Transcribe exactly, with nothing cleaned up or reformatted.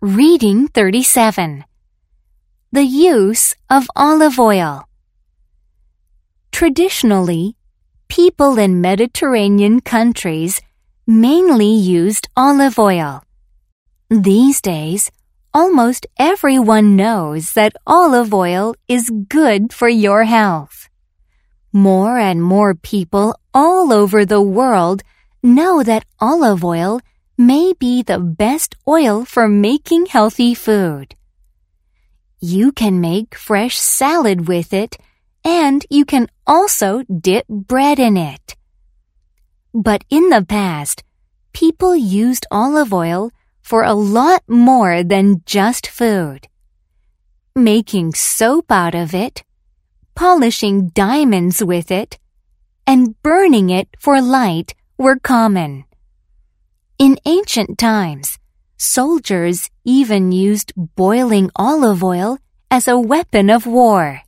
Reading thirty-seven. The use of olive oil. Traditionally, people in Mediterranean countries mainly used olive oil. These days, almost everyone knows that olive oil is good for your health. More and more people all over the world know that olive oil may be the best oil for making healthy food. You can make fresh salad with it, and you can also dip bread in it. But in the past, people used olive oil for a lot more than just food. Making soap out of it, polishing diamonds with it, and burning it for light were common. In ancient times, soldiers even used boiling olive oil as a weapon of war.